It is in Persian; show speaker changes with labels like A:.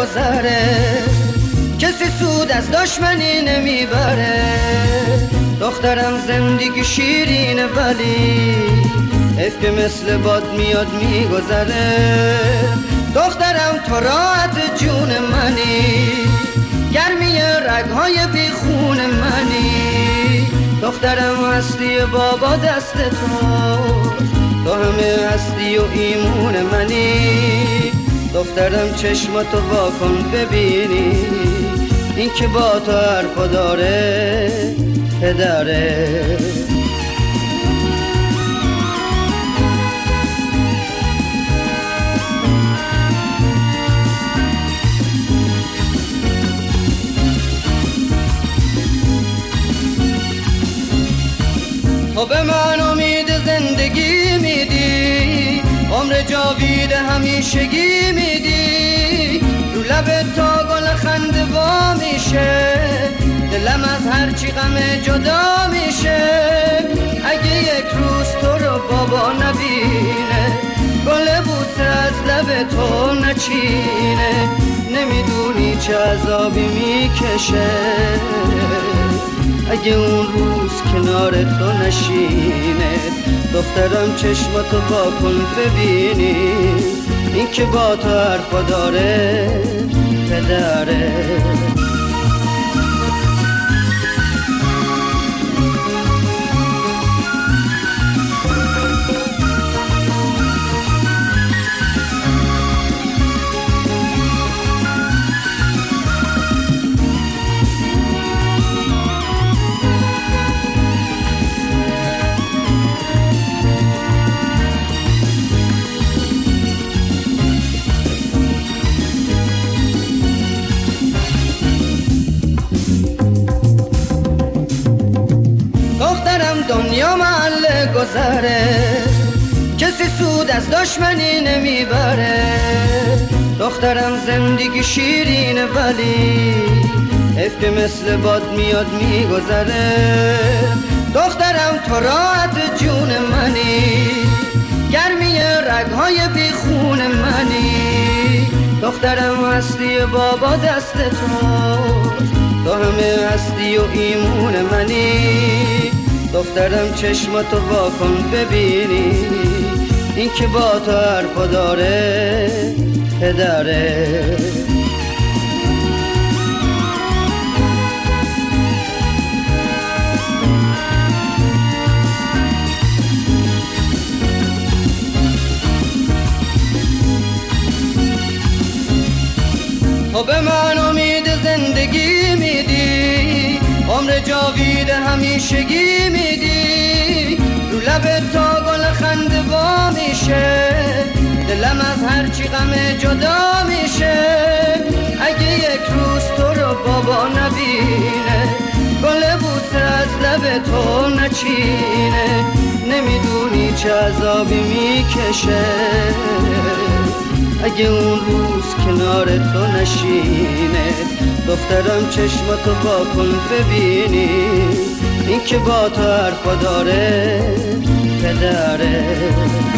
A: گذره، کسی سود از دشمنی نمیبره. دخترم زندگی شیرینه ولی حیف که مثل باد میاد میگذره. دخترم تو راحت جون منی، گرمی رگهای بیخون منی. دخترم هستی بابا دست تو همه هستی و ایمون منی. دخترم چشماتو واکن ببینی، این که با تو حرفا داره پدره. تو به من امید زندگی میدی، عمر جاوید همیشگی میدی. رو لب تا گل خنده وا میشه، دلم از هرچی غم جدا میشه. اگه یک روز تو رو بابا نبینه، گل بوسه از لب تو نچینه. نمیدونی چه عذابی میکشه اگه اون روز کنار تو نشینه. دخترم چشماتو واکن ببینی، این که با تو حرفا داره پدره. دنیا محل گذره، کسی سود از دشمنی نمیبره. دخترم زندگی شیرینه ولی حیف که مثل باد میاد میگذره. دخترم تو راحت جون منی، گرمی رگهای بیخون منی. دخترم هستی بابا دست تو همه هستی و ایمون منی. دخترم چشماتو واکن ببینی، این که با تو حرفا داره پدره. تو به من امید زندگی میدی، عمر جاوید همیشگی میدی. رو لب تا گل خنده وا میشه، دلم از هرچی غم جدا میشه. اگه یک روز تو رو بابا نبینه، گل بوسه از لب تو نچینه. نمیدونی چه عذابی میکشه اگه اون روز کنار تو نشینه. دخترم چشماتو واکن ببینی، این که با تو حرفا داره پدره.